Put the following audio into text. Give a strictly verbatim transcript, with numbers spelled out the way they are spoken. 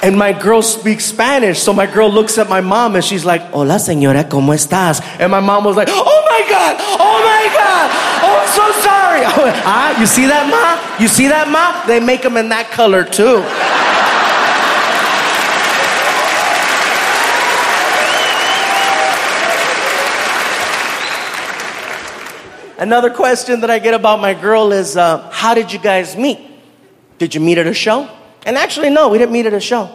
And my girl speaks Spanish. So my girl looks at my mom and she's like, hola señora, ¿cómo estás? And my mom was like, oh my God, oh my God, oh I'm so sorry. I went, ah, you see that, Ma? You see that, Ma? They make them in that color too. Another question that I get about my girl is, uh, how did you guys meet? Did you meet at a show? And actually, no, we didn't meet at a show.